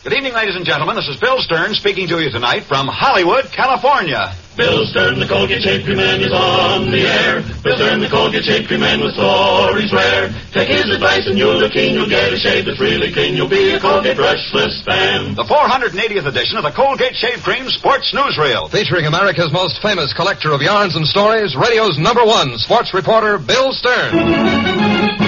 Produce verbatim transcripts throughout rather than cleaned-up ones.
Good evening, ladies and gentlemen. This is Bill Stern speaking to you tonight from Hollywood, California. Bill Stern, the Colgate Shave Cream Man, is on the air. Bill Stern, the Colgate Shave Cream Man with stories rare. Take his advice and you'll look keen. You'll get a shave that's really clean. You'll be a Colgate brushless fan. The four hundred eightieth edition of the Colgate Shave Cream Sports Newsreel. Featuring America's most famous collector of yarns and stories, radio's number one sports reporter, Bill Stern.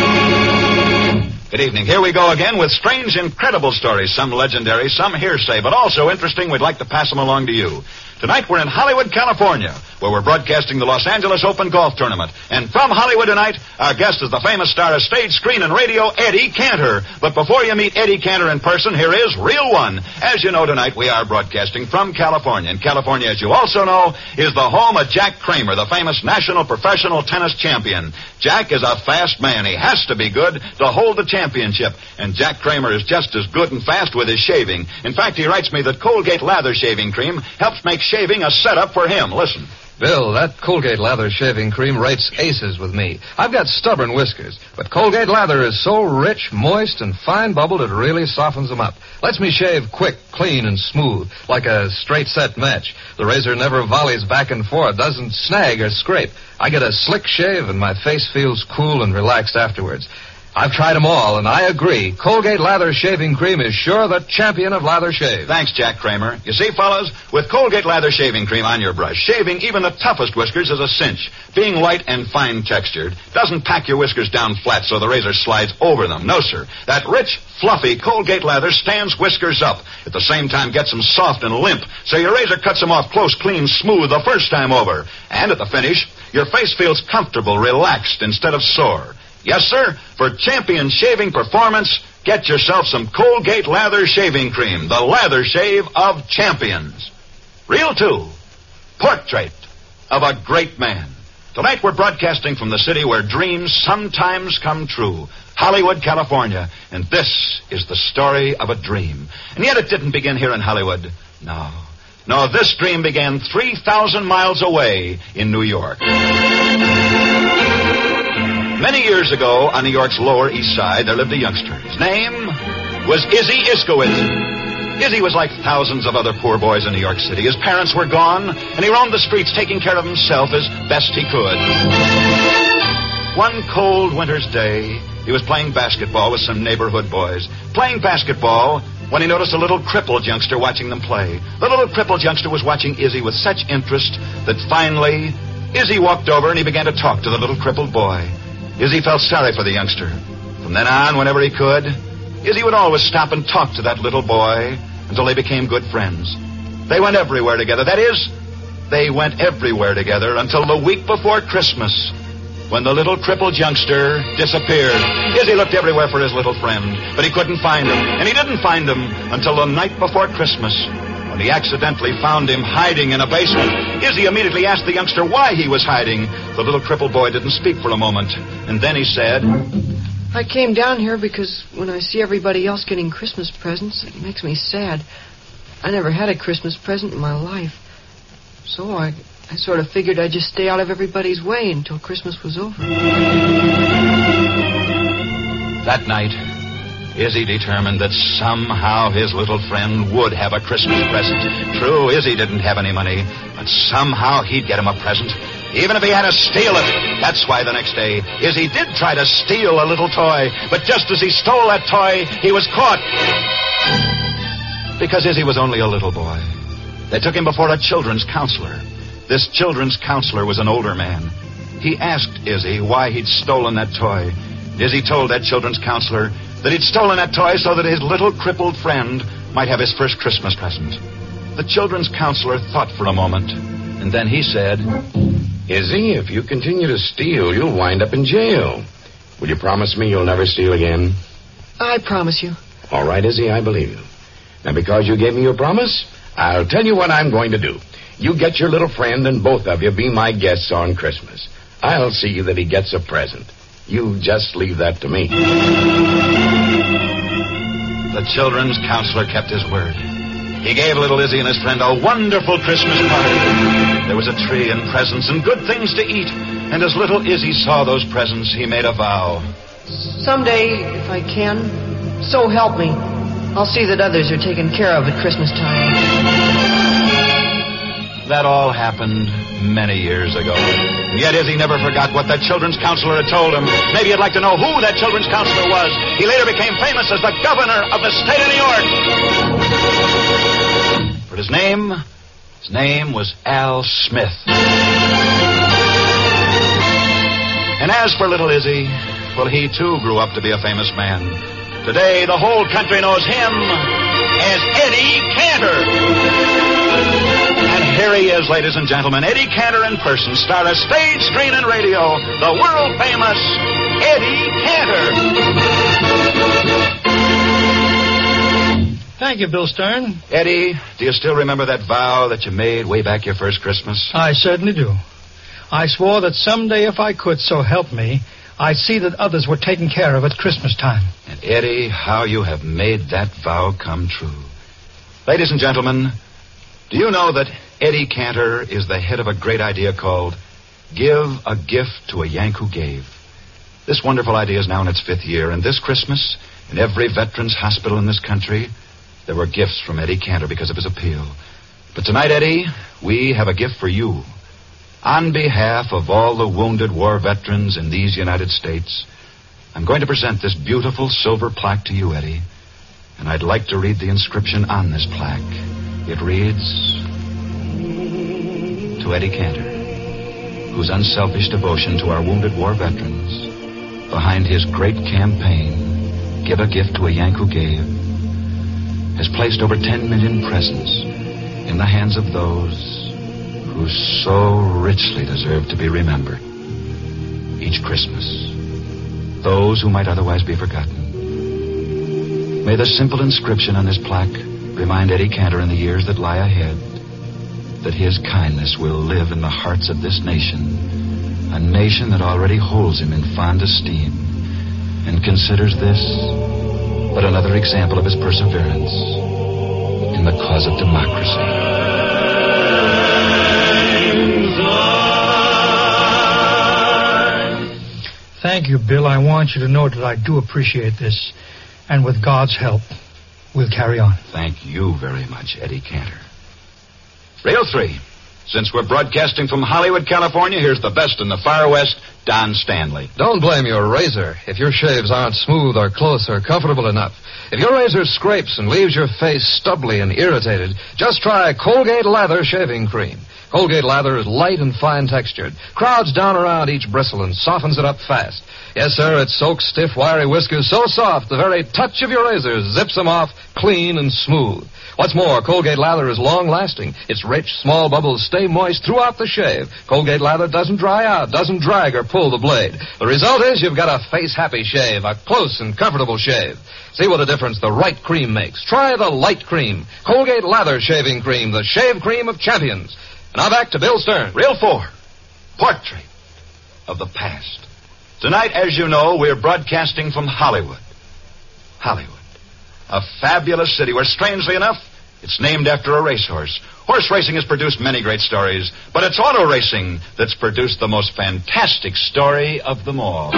Good evening. Here we go again with strange, incredible stories, some legendary, some hearsay, but also interesting. We'd like to pass them along to you. Tonight we're in Hollywood, California, where we're broadcasting the Los Angeles Open Golf Tournament. And from Hollywood tonight, our guest is the famous star of stage, screen, and radio, Eddie Cantor. But before you meet Eddie Cantor in person, here is Real One. As you know, tonight we are broadcasting from California. And California, as you also know, is the home of Jack Kramer, the famous national professional tennis champion. Jack is a fast man. He has to be good to hold the championship. And Jack Kramer is just as good and fast with his shaving. In fact, he writes me that Colgate Lather Shaving Cream helps make shaving a setup for him. Listen. Bill, that Colgate Lather Shaving Cream rates aces with me. I've got stubborn whiskers, but Colgate Lather is so rich, moist, and fine-bubbled it really softens them up. Lets me shave quick, clean, and smooth, like a straight-set match. The razor never volleys back and forth, doesn't snag or scrape. I get a slick shave, and my face feels cool and relaxed afterwards. I've tried them all, and I agree. Colgate Lather Shaving Cream is sure the champion of lather shave. Thanks, Jack Kramer. You see, fellas, with Colgate Lather Shaving Cream on your brush, shaving even the toughest whiskers is a cinch. Being light and fine-textured doesn't pack your whiskers down flat so the razor slides over them. No, sir. That rich, fluffy Colgate lather stands whiskers up. At the same time, gets them soft and limp, so your razor cuts them off close, clean, smooth the first time over. And at the finish, your face feels comfortable, relaxed, instead of sore. Yes, sir. For champion shaving performance, get yourself some Colgate Lather Shaving Cream, the lather shave of champions. Reel two, Portrait of a Great Man. Tonight we're broadcasting from the city where dreams sometimes come true, Hollywood, California. And this is the story of a dream. And yet it didn't begin here in Hollywood. No. No, this dream began three thousand miles away in New York. Many years ago, on New York's Lower East Side, there lived a youngster. His name was Izzy Iskowitz. Izzy was like thousands of other poor boys in New York City. His parents were gone, and he roamed the streets taking care of himself as best he could. One cold winter's day, he was playing basketball with some neighborhood boys. Playing basketball when he noticed a little crippled youngster watching them play. The little crippled youngster was watching Izzy with such interest that finally, Izzy walked over and he began to talk to the little crippled boy. Izzy felt sorry for the youngster. From then on, whenever he could, Izzy would always stop and talk to that little boy until they became good friends. They went everywhere together. That is, they went everywhere together until the week before Christmas, when the little crippled youngster disappeared. Izzy looked everywhere for his little friend, but he couldn't find him. And he didn't find him until the night before Christmas, when he accidentally found him hiding in a basement. Izzy immediately asked the youngster why he was hiding. The little crippled boy didn't speak for a moment. And then he said, I came down here because when I see everybody else getting Christmas presents, it makes me sad. I never had a Christmas present in my life. So I, I sort of figured I'd just stay out of everybody's way until Christmas was over. That night, Izzy determined that somehow his little friend would have a Christmas present. True, Izzy didn't have any money, but somehow he'd get him a present, even if he had to steal it. That's why the next day, Izzy did try to steal a little toy, but just as he stole that toy, he was caught. Because Izzy was only a little boy. They took him before a children's counselor. This children's counselor was an older man. He asked Izzy why he'd stolen that toy. Izzy told that children's counselor that he'd stolen that toy so that his little crippled friend might have his first Christmas present. The children's counselor thought for a moment, and then he said, Izzy, if you continue to steal, you'll wind up in jail. Will you promise me you'll never steal again? I promise you. All right, Izzy, I believe you. Now, because you gave me your promise, I'll tell you what I'm going to do. You get your little friend and both of you be my guests on Christmas. I'll see that he gets a present. You just leave that to me. The children's counselor kept his word. He gave little Izzy and his friend a wonderful Christmas party. There was a tree and presents and good things to eat. And as little Izzy saw those presents, he made a vow. Someday, if I can, so help me, I'll see that others are taken care of at Christmas time. That all happened many years ago. And yet Izzy never forgot what that children's counselor had told him. Maybe you'd like to know who that children's counselor was. He later became famous as the governor of the state of New York. But his name, his name was Al Smith. And as for little Izzy, well, he too grew up to be a famous man. Today, the whole country knows him as Eddie Cantor. And here he is, ladies and gentlemen, Eddie Cantor in person, star of stage, screen, and radio, the world-famous Eddie Cantor. Thank you, Bill Stern. Eddie, do you still remember that vow that you made way back your first Christmas? I certainly do. I swore that someday, if I could, so help me, I'd see that others were taken care of at Christmas time. And Eddie, how you have made that vow come true. Ladies and gentlemen, do you know that Eddie Cantor is the head of a great idea called Give a Gift to a Yank Who Gave? This wonderful idea is now in its fifth year, and this Christmas, in every veterans hospital in this country, there were gifts from Eddie Cantor because of his appeal. But tonight, Eddie, we have a gift for you. On behalf of all the wounded war veterans in these United States, I'm going to present this beautiful silver plaque to you, Eddie. And I'd like to read the inscription on this plaque. It reads, to Eddie Cantor, whose unselfish devotion to our wounded war veterans, behind his great campaign, Give a Gift to a Yank Who Gave, has placed over ten million presents in the hands of those who so richly deserve to be remembered each Christmas. Those who might otherwise be forgotten. May the simple inscription on this plaque remind Eddie Cantor in the years that lie ahead that his kindness will live in the hearts of this nation, a nation that already holds him in fond esteem and considers this but another example of his perseverance in the cause of democracy. Thank you, Bill. I want you to know that I do appreciate this. And with God's help, we'll carry on. Thank you very much, Eddie Cantor. Reel three. Since we're broadcasting from Hollywood, California, here's the best in the Far West, Don Stanley. Don't blame your razor if your shaves aren't smooth or close or comfortable enough. If your razor scrapes and leaves your face stubbly and irritated, just try Colgate Lather Shaving Cream. Colgate Lather is light and fine-textured, crowds down around each bristle and softens it up fast. Yes, sir, it soaks stiff, wiry whiskers so soft the very touch of your razor zips them off clean and smooth. What's more, Colgate Lather is long-lasting. Its rich, small bubbles stay moist throughout the shave. Colgate Lather doesn't dry out, doesn't drag or pull the blade. The result is you've got a face-happy shave, a close and comfortable shave. See what a difference the right cream makes. Try the light cream. Colgate Lather Shaving Cream, the shave cream of champions. Now back to Bill Stern. Reel four. Portrait of the past. Tonight, as you know, we're broadcasting from Hollywood. Hollywood. A fabulous city where, strangely enough, it's named after a racehorse. Horse racing has produced many great stories, but it's auto racing that's produced the most fantastic story of them all.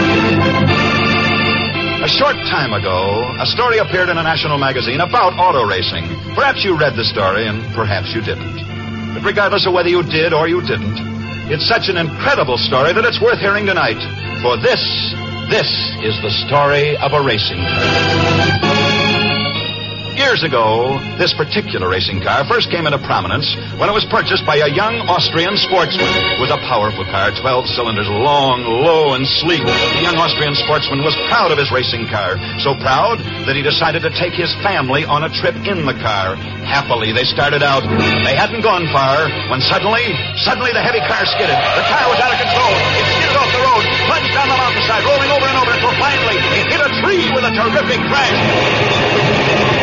A short time ago, a story appeared in a national magazine about auto racing. Perhaps you read the story, and perhaps you didn't. But regardless of whether you did or you didn't, it's such an incredible story that it's worth hearing tonight. For this, this is the story of a racing car. Years ago, this particular racing car first came into prominence when it was purchased by a young Austrian sportsman. It was a powerful car, twelve cylinders, long, low, and sleek. The young Austrian sportsman was proud of his racing car, so proud that he decided to take his family on a trip in the car. Happily, they started out. They hadn't gone far when suddenly, suddenly the heavy car skidded. The car was out of control. It skidded off the road, plunged down the mountainside, rolling over and over until finally it hit a tree with a terrific crash.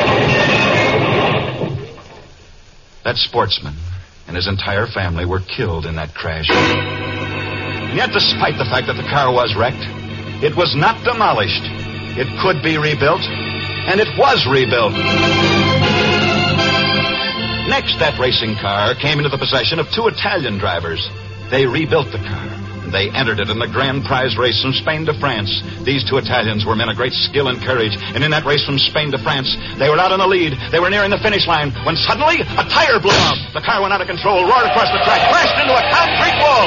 That sportsman and his entire family were killed in that crash. And yet, despite the fact that the car was wrecked, it was not demolished. It could be rebuilt, and it was rebuilt. Next, that racing car came into the possession of two Italian drivers. They rebuilt the car. They entered it in the grand prize race from Spain to France. These two Italians were men of great skill and courage, and in that race from Spain to France, they were out in the lead. They were nearing the finish line when suddenly a tire blew out. The car went out of control, roared across the track, crashed into a concrete wall.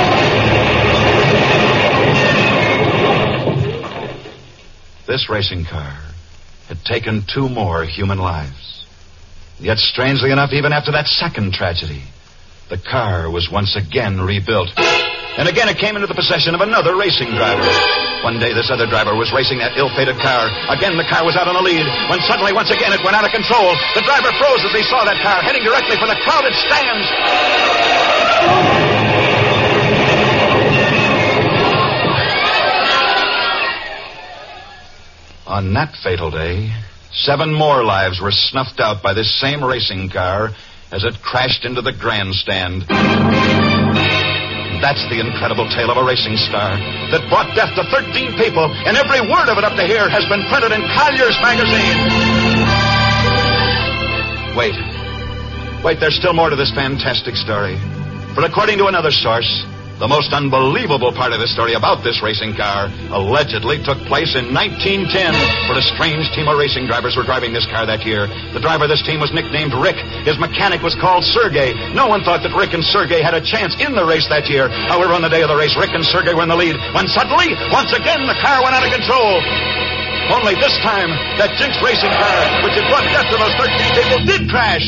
This racing car had taken two more human lives. Yet, strangely enough, even after that second tragedy, the car was once again rebuilt. And again it came into the possession of another racing driver. One day this other driver was racing that ill-fated car. Again the car was out on the lead, when suddenly once again it went out of control. The driver froze as he saw that car heading directly for the crowded stands. On that fatal day, seven more lives were snuffed out by this same racing car as it crashed into the grandstand. That's the incredible tale of a racing star that brought death to thirteen people, and every word of it up to here has been printed in Collier's magazine. Wait. Wait, there's still more to this fantastic story. For according to another source, the most unbelievable part of the story about this racing car allegedly took place in nineteen ten, for a strange team of racing drivers were driving this car that year. The driver of this team was nicknamed Rick. His mechanic was called Sergei. No one thought that Rick and Sergei had a chance in the race that year. However, on the day of the race, Rick and Sergei were in the lead, when suddenly, once again, the car went out of control. Only this time, that jinxed racing car, which had brought death to those thirteen people, did crash.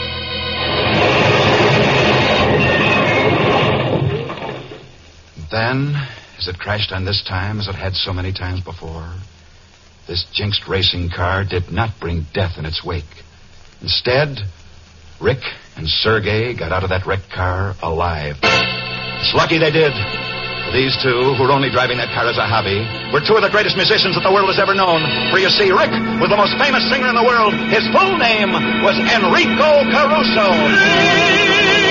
Then, as it crashed on this time, as it had so many times before, this jinxed racing car did not bring death in its wake. Instead, Rick and Sergei got out of that wrecked car alive. It's lucky they did. These two, who were only driving that car as a hobby, were two of the greatest musicians that the world has ever known. For you see, Rick was the most famous singer in the world. His full name was Enrico Caruso.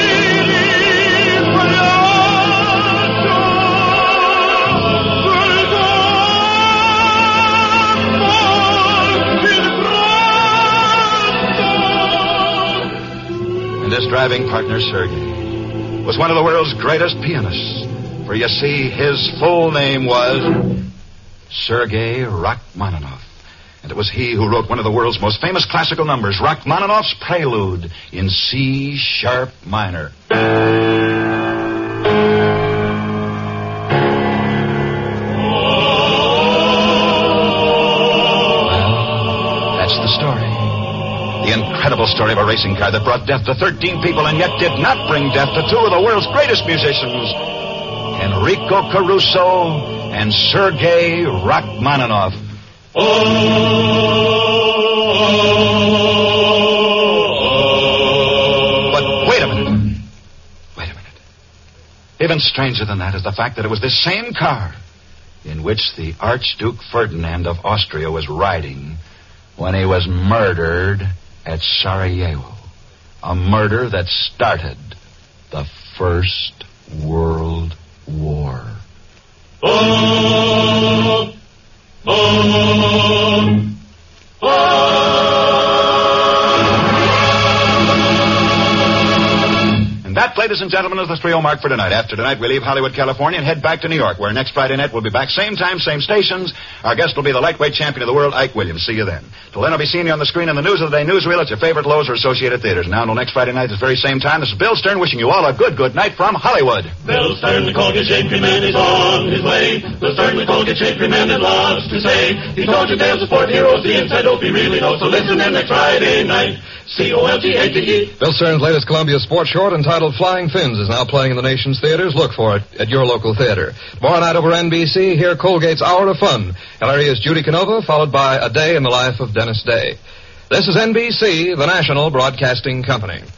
And his driving partner, Sergei, was one of the world's greatest pianists. For you see, his full name was Sergei Rachmaninoff. And it was he who wrote one of the world's most famous classical numbers, Rachmaninoff's Prelude in C sharp minor. Well, that's the story. The incredible story of a racing car that brought death to thirteen people and yet did not bring death to two of the world's greatest musicians, Enrico Caruso and Sergei Rachmaninoff. Oh, But wait a minute. Wait a minute. Even stranger than that is the fact that it was this same car in which the Archduke Ferdinand of Austria was riding when he was murdered at Sarajevo. A murder that started the First World War. oh, oh, And that, ladies and gentlemen, is the three oh mark for tonight. After tonight, we leave Hollywood, California, and head back to New York, where next Friday night we'll be back, same time, same stations. Our guest will be the lightweight champion of the world, Ike Williams. See you then. Till then, I'll be seeing you on the screen in the News of the Day newsreel at your favorite Lowe's or Associated Theaters. Now, until next Friday night, this very same time, this is Bill Stern wishing you all a good, good night from Hollywood. Bill Stern, the Colgate Shapery Man, is on his way. Bill Stern, the Colgate Shapery Man, had lots to say. He told you tales of sport heroes, the inside dope he really knows. So listen in next Friday night. C O L G A T E. Bill Stern's latest Columbia sports short entitled Flying Fins is now playing in the nation's theaters. Look for it at your local theater. Tomorrow night over N B C, hear Colgate's Hour of Fun. Hilarious Judy Canova, followed by A Day in the Life of Dennis Day. This is N B C, the national broadcasting company.